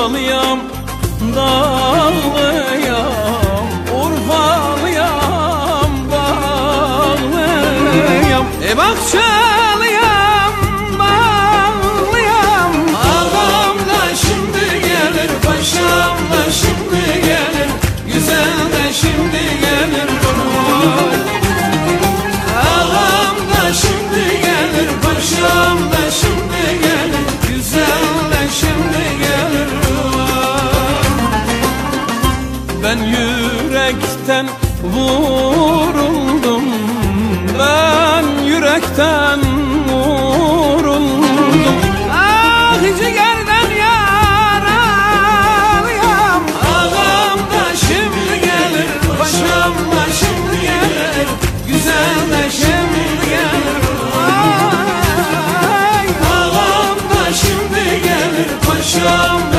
Bahçalıyam, dağlıyam, Urfalıyam, bağlıyam. Bahçalıyam, bağlıyam. Ağam da şimdi gelir, paşam da şimdi gelir, güzel de şimdi gelir. Ağam da şimdi gelir, paşam da şimdi gelir, güzel de şimdi gelir. Ben yürekten vuruldum, ben yürekten vuruldum. Ah ciğerden yaralıyam. Ağam da şimdi gelir, paşam da şimdi gelir, güzel de şimdi gelir. Ay, ağam da şimdi gelir, paşam da